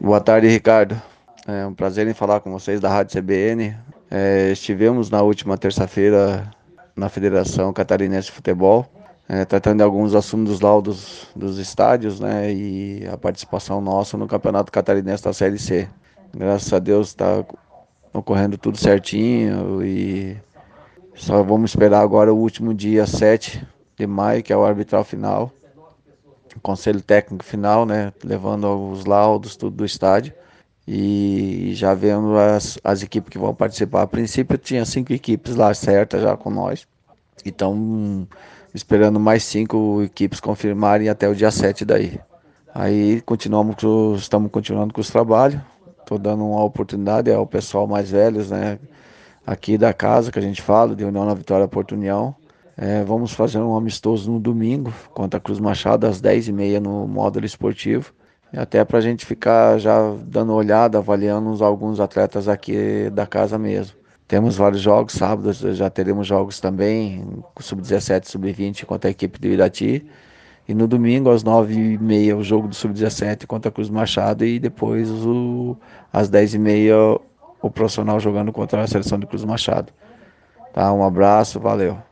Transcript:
Boa tarde, Ricardo. É um prazer em falar com vocês da Rádio CBN. Estivemos na última terça-feira na Federação Catarinense de Futebol, tratando de alguns assuntos lá dos estádios, né, e a participação nossa no Campeonato Catarinense da Série C. Graças a Deus está ocorrendo tudo certinho e só vamos esperar agora o último dia 7 de maio, que é o arbitral final, o conselho técnico final, né, levando os laudos, tudo do estádio. E já vendo as equipes que vão participar. A princípio tinha 5 equipes lá certas já com nós. Então, esperando mais 5 equipes confirmarem até o dia 7 daí. Aí estamos continuando com os trabalhos. Estou dando uma oportunidade ao pessoal mais velhos, né? Aqui da casa que a gente fala, de União na Vitória Porto União. Vamos fazer um amistoso no domingo contra a Cruz Machado às 10h30 no módulo esportivo. E até para a gente ficar já dando olhada, avaliando alguns atletas aqui da casa mesmo. Temos vários jogos, sábado já teremos jogos também, sub-17, sub-20 contra a equipe do Irati. E no domingo, às 9h30, o jogo do sub-17 contra a Cruz Machado. E depois, às 10h30, o profissional jogando contra a seleção de Cruz Machado. Tá, um abraço, valeu.